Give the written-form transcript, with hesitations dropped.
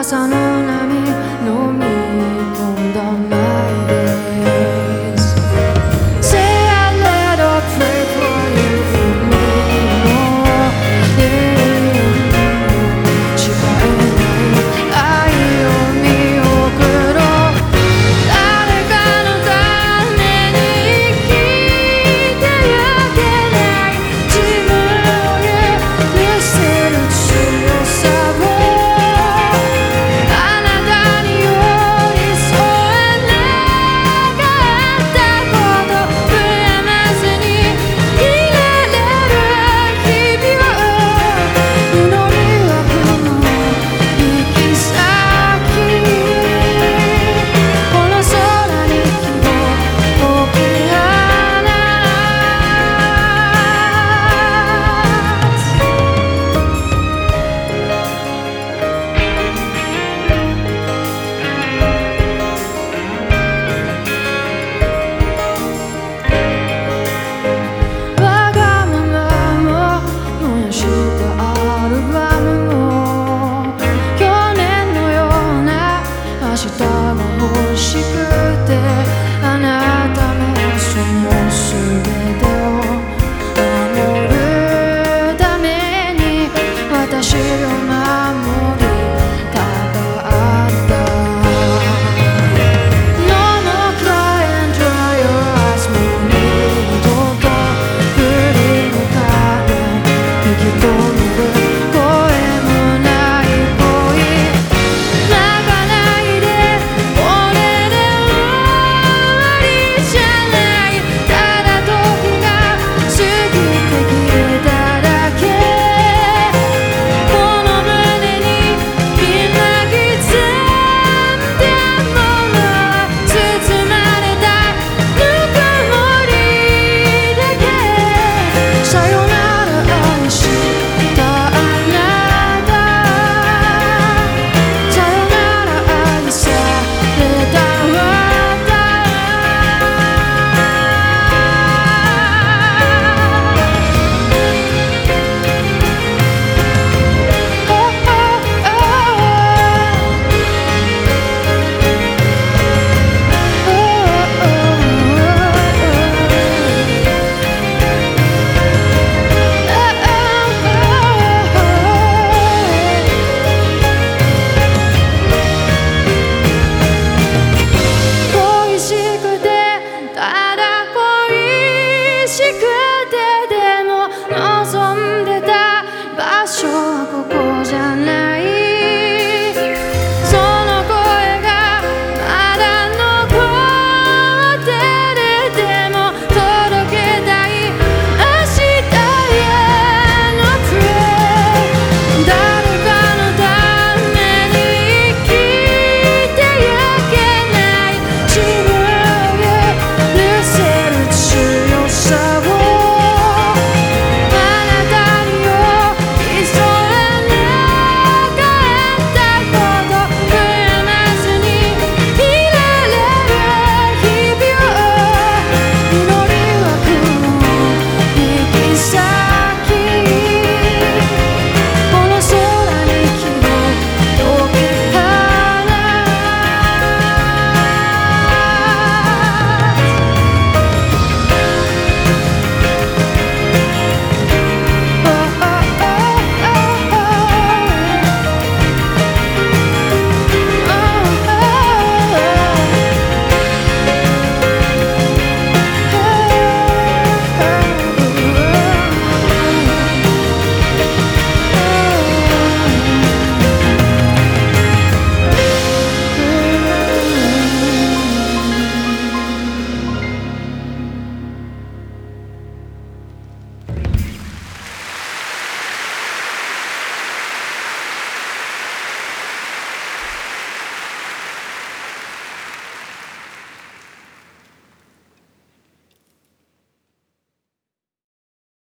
朝の波飲み込んだマイデイズ Say a little prayer for you and me 誓えない愛を見送ろう誰かのために生きてゆけない自分を許せる強さをあなたに寄り添えなかったこと悔やまずにいられる日々を祈りはこの行き先この空に希望を送り放わがままも燃やしたアルバムも去年のような明日が欲しくてあなたのその全てを守るために私を守